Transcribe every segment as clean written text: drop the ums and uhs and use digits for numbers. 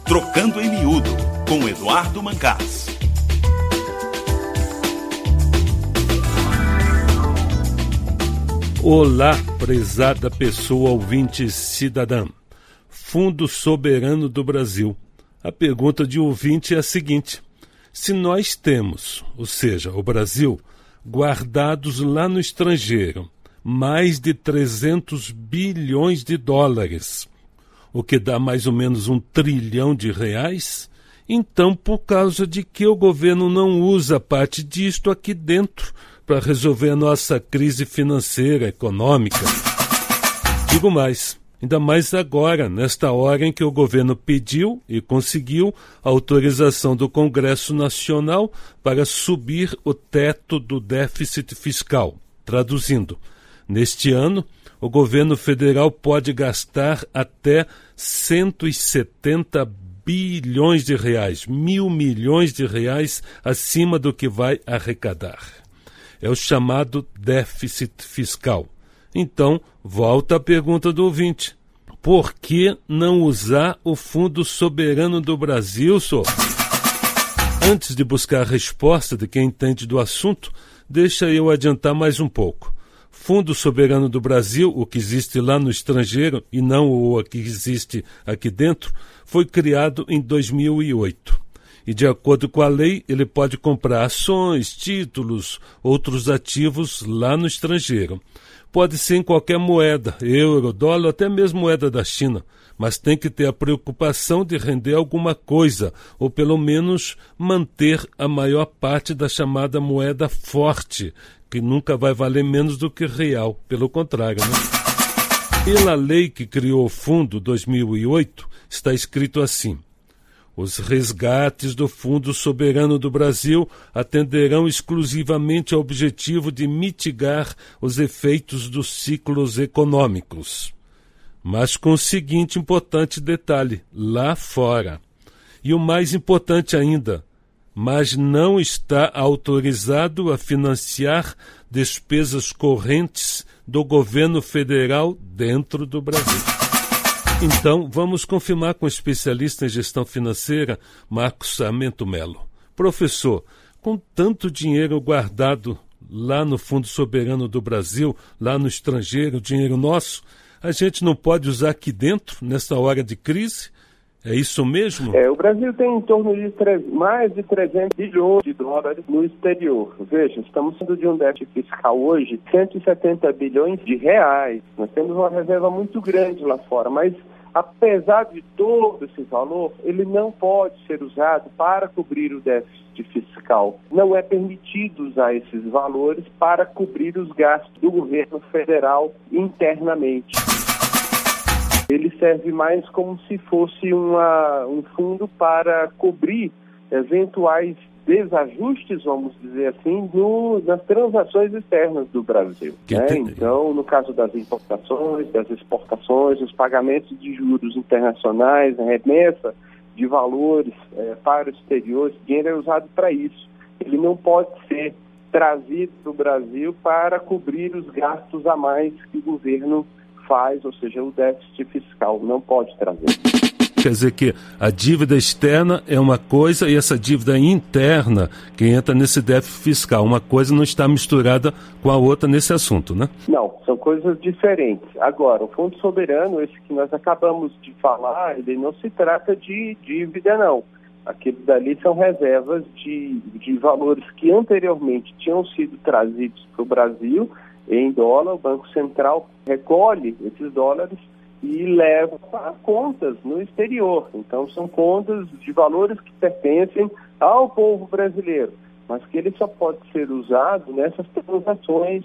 Trocando em Miúdo, com Eduardo Mancás. Olá, prezada pessoa ouvinte cidadã. Fundo Soberano do Brasil. A pergunta de ouvinte é a seguinte: se nós temos, ou seja, o Brasil, guardados lá no estrangeiro, mais de 300 bilhões de dólares, o que dá mais ou menos R$1 trilhão, então por causa de que o governo não usa parte disto aqui dentro para resolver a nossa crise financeira, econômica? Digo mais, ainda mais agora, nesta hora em que o governo pediu e conseguiu a autorização do Congresso Nacional para subir o teto do déficit fiscal. Traduzindo, neste ano, o governo federal pode gastar até 170 bilhões de reais, R$1.000 milhões acima do que vai arrecadar. É o chamado déficit fiscal. Então, volta a pergunta do ouvinte: por que não usar o Fundo Soberano do Brasil, senhor? Antes de buscar a resposta de quem entende do assunto, deixa eu adiantar mais um pouco. Fundo Soberano do Brasil, o que existe lá no estrangeiro e não o que existe aqui dentro, foi criado em 2008. E, de acordo com a lei, ele pode comprar ações, títulos, outros ativos lá no estrangeiro. Pode ser em qualquer moeda, euro, dólar, até mesmo moeda da China, mas tem que ter a preocupação de render alguma coisa, ou pelo menos manter a maior parte da chamada moeda forte, que nunca vai valer menos do que real, pelo contrário, né? Pela lei que criou o Fundo 2008, está escrito assim: os resgates do Fundo Soberano do Brasil atenderão exclusivamente ao objetivo de mitigar os efeitos dos ciclos econômicos. Mas com o seguinte importante detalhe: lá fora. E o mais importante ainda: mas não está autorizado a financiar despesas correntes do governo federal dentro do Brasil. Então, vamos confirmar com o especialista em gestão financeira, Marcos Sarmento Melo. Professor, com tanto dinheiro guardado lá no Fundo Soberano do Brasil, lá no estrangeiro, dinheiro nosso, a gente não pode usar aqui dentro, nessa hora de crise? É isso mesmo? O Brasil tem em torno de mais de 300 bilhões de dólares no exterior. Veja, estamos falando de um déficit fiscal hoje, 170 bilhões de reais. Nós temos uma reserva muito grande lá fora, mas apesar de todo esse valor, ele não pode ser usado para cobrir o déficit fiscal. Não é permitido usar esses valores para cobrir os gastos do governo federal internamente. Ele serve mais como se fosse um fundo para cobrir eventuais desajustes, vamos dizer assim, nas transações externas do Brasil. Né? Então, no caso das importações, das exportações, os pagamentos de juros internacionais, a remessa de valores para o exterior, esse dinheiro é usado para isso. Ele não pode ser trazido para o Brasil para cobrir os gastos a mais que o governo faz, ou seja, o déficit fiscal não pode trazer. Quer dizer que a dívida externa é uma coisa e essa dívida interna que entra nesse déficit fiscal, uma coisa não está misturada com a outra nesse assunto, né? Não, são coisas diferentes. Agora, o Fundo Soberano, esse que nós acabamos de falar, ele não se trata de dívida, não. Aqueles dali são reservas de valores que anteriormente tinham sido trazidos para o Brasil em dólar. O Banco Central recolhe esses dólares e leva para contas no exterior. Então, são contas de valores que pertencem ao povo brasileiro, mas que ele só pode ser usado nessas transações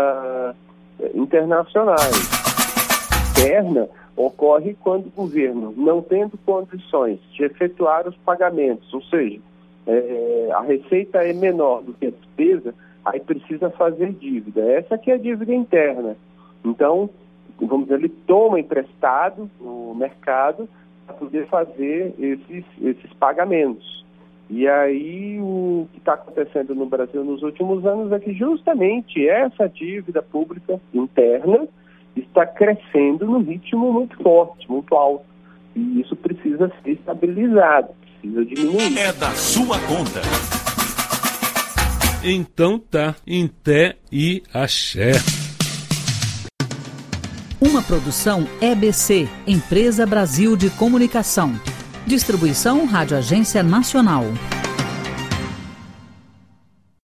internacionais. Externa ocorre quando o governo, não tendo condições de efetuar os pagamentos, ou seja, a receita é menor do que a despesa, aí precisa fazer dívida. Essa aqui é a dívida interna. Então, vamos dizer, ele toma emprestado no mercado para poder fazer esses pagamentos. E aí o que está acontecendo no Brasil nos últimos anos é que justamente essa dívida pública interna está crescendo num ritmo muito forte, muito alto. E isso precisa ser estabilizado, precisa diminuir. É da sua conta. Então tá, em té e axé. Uma produção EBC, Empresa Brasil de Comunicação. Distribuição Rádio Agência Nacional.